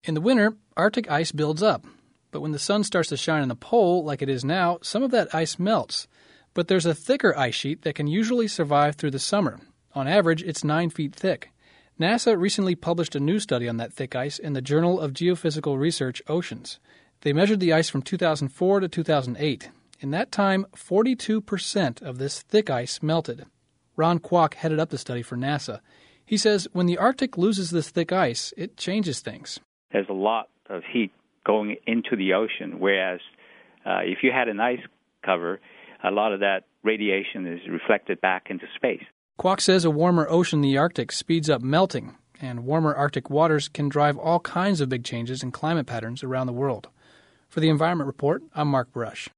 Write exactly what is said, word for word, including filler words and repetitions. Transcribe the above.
In the winter, Arctic ice builds up. But when the sun starts to shine on the pole, like it is now, some of that ice melts. But there's a thicker ice sheet that can usually survive through the summer. On average, it's nine feet thick. NASA recently published a new study on that thick ice in the Journal of Geophysical Research Oceans. They measured the ice from two thousand four to two thousand eight. In that time, forty-two percent of this thick ice melted. Ron Kwok headed up the study for NASA. He says when the Arctic loses this thick ice, it changes things. There's a lot of heat going into the ocean, whereas uh, if you had an ice cover, a lot of that radiation is reflected back into space. Kwok says a warmer ocean in the Arctic speeds up melting, and warmer Arctic waters can drive all kinds of big changes in climate patterns around the world. For the Environment Report, I'm Mark Brush.